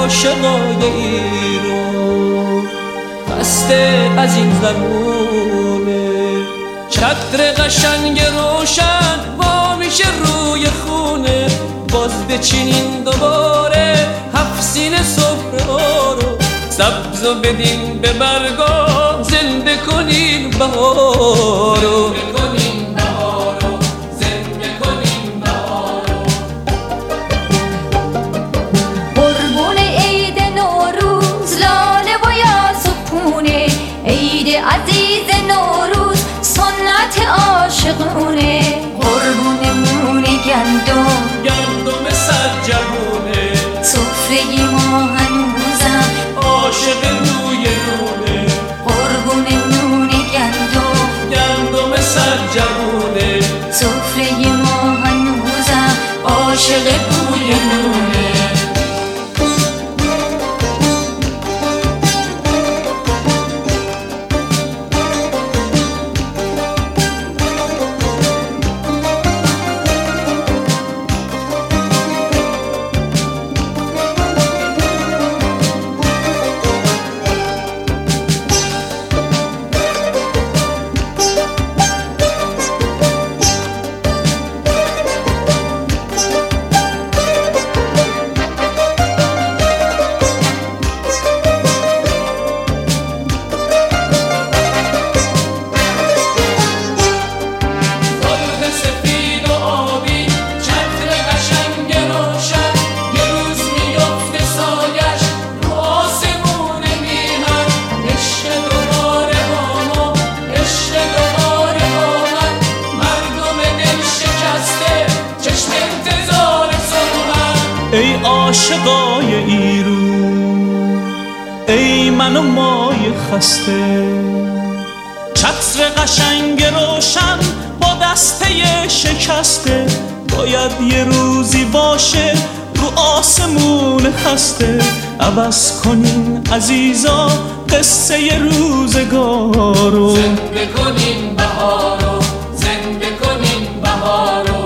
عاشقای ایران خسته از این زمونه. چتر قشنگ روشن وا میشه روی خونه، باز بچینین دوباره 7 سینه سفره رو، سبز و بدین به برگا، زنده کنین بهارو. قربون عید نوروز لاله و یاس و پونه، عید عزیز نوروز سنت عاشقونه. قربون مون گندم سرجمونه، سفره ما هنوزم عاشق روی نونه. قربون نون گندم سرجمونه، سفره ما هنوزم عاشق روی نونه. ای عاشقای ایرون، ای من و مای خسته، چتر قشنگ روشن با دسته شکسته، باید یه روزی باشه رو آسمون خسته. عوض کنین عزیزا قصه روزگارو، زنده کنین بهارو، زنده کنین بهارو.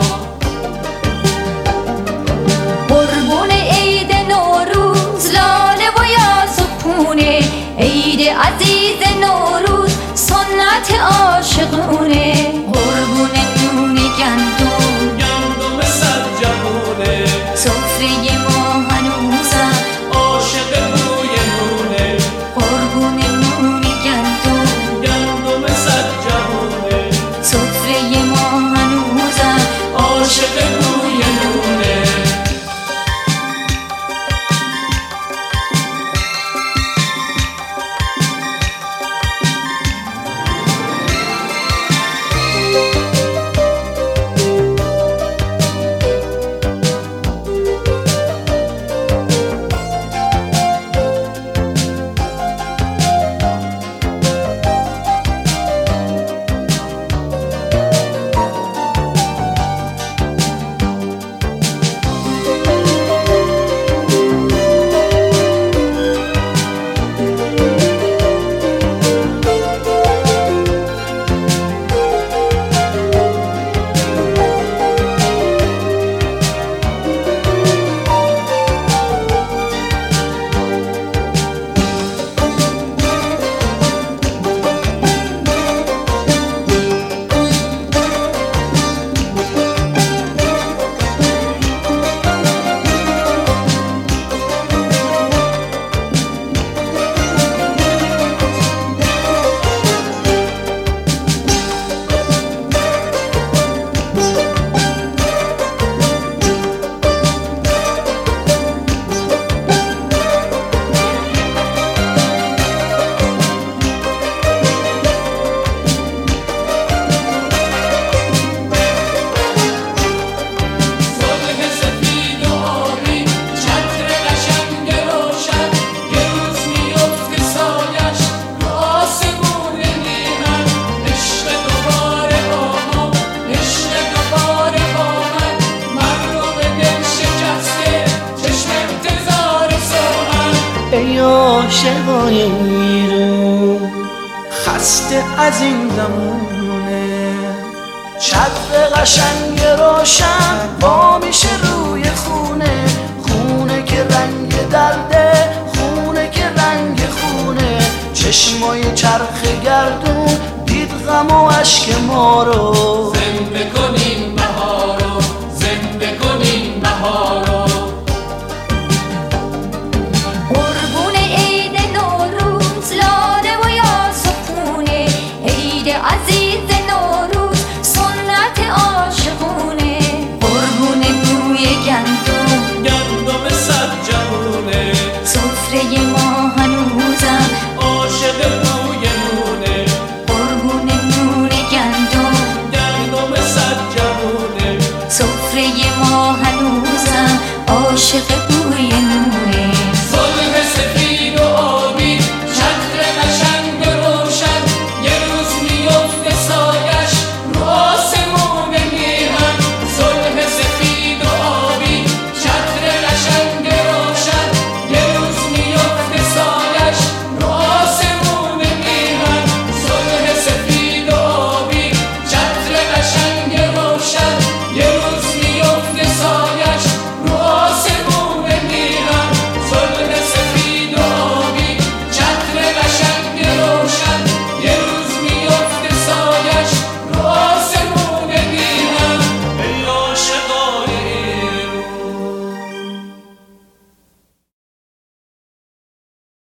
قربون عید نوروز لاله و یاس و پونه، عید عزیز نوروز سنت عاشقونه. قربون نون گندم سرجمونه، سفره ما هنوزم عاشق روی نونه. قربون نون گندم سرجمونه، سفره ما هنوزم عاشق روی نونه. عاشقای ایرون خسته از این زمونه، چتر قشنگ روشن با میشه روی خونه، خونه که رنگ درده چشمای چرخ گردون دید غم و اشک ما رو زنده کنین